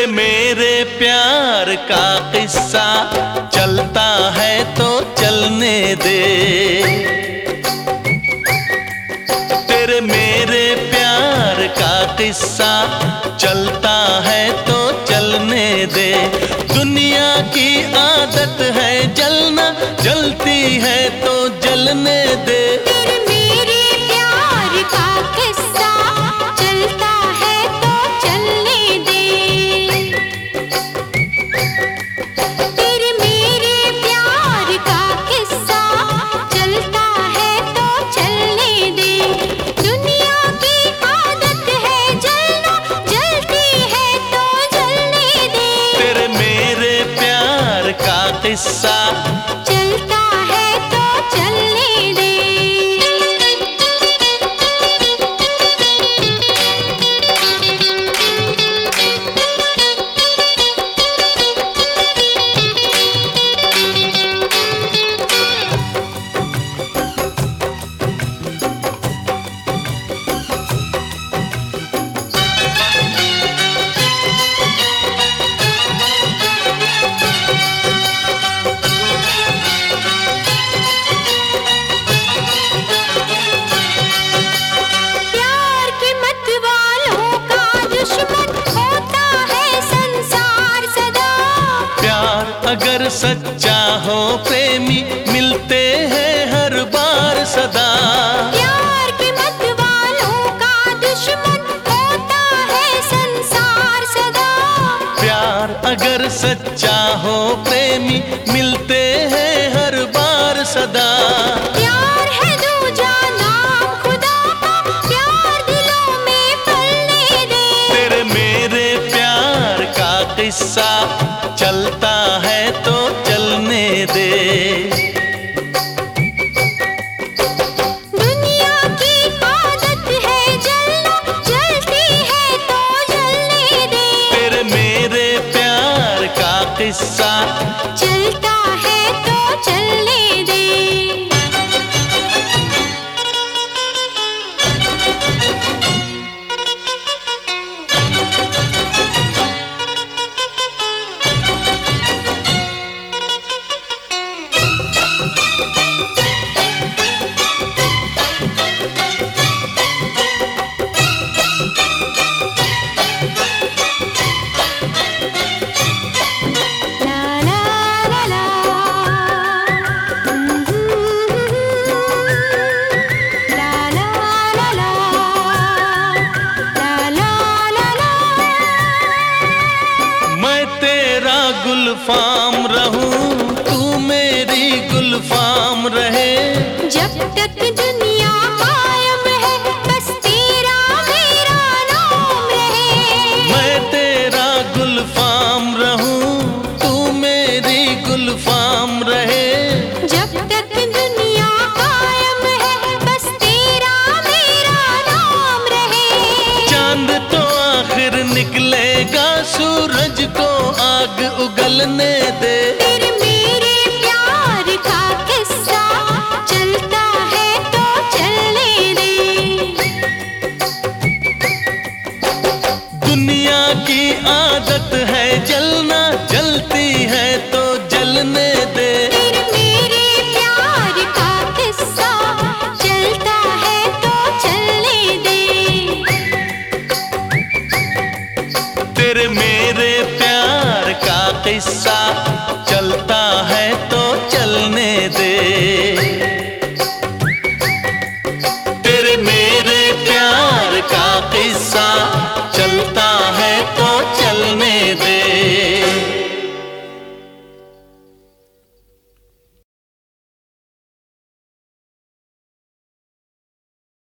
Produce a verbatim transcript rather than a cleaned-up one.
तेरे मेरे प्यार का किस्सा चलता है तो चलने दे। तेरे मेरे प्यार का किस्सा चलता है तो चलने दे। दुनिया की आदत है जलना, जलती है तो जलने दे। तेरे मेरे प्यार का किस्सा चलता है तो चलने दे। तेरे मेरे प्यार का किस्सा चलता है तो चलने दे। दुनिया की आदत है जलना, जलती है तो जलने दे। तेरे मेरे प्यार का किस्सा चलता है तो चलने दे। प्यार के मत वालों का दुश्मन होता है संसार सदा। प्यार अगर सच्चा हो प्रेमी मिलते हैं हर बार सदा। प्यार के मत वालों का दुश्मन होता है संसार सदा। प्यार अगर सच्चा हो प्रेमी मिलते हैं हर बार सदा। प्यार है दूजा नाम खुदा का, प्यार दिलों में पलने दे। तेरे मेरे प्यार का किस्सा चलता है तो चलने दे। दुनिया की आदत है जलना, जलती है तो जलने दे। तेरे मेरे प्यार का किस्सा चलता है तो चलने दे। ला ला ला ला, ला ला ला ला, ला ला ला ला। मैं तेरा गुलफाम रहूं तू मेरी गुलफाम रहे। जब तक दुनिया कायम है बस तेरा मेरा नाम रहे। मैं तेरा गुलफाम रहूं तू मेरी गुलफाम रहे। जब तक दुनिया कायम है बस तेरा मेरा नाम रहे। चांद तो आखिर निकलेगा सूरज को आग उगलने दे। तेरे मेरे प्यार का किस्सा चलता है तो चलने दे। दुनिया की आदत है जलना, जलती है तो जलने दे। तेरे मेरे प्यार का किस्सा चलता है तो चलने दे। तेरे मेरे प्यार का किस्सा चलता है तो चलने दे।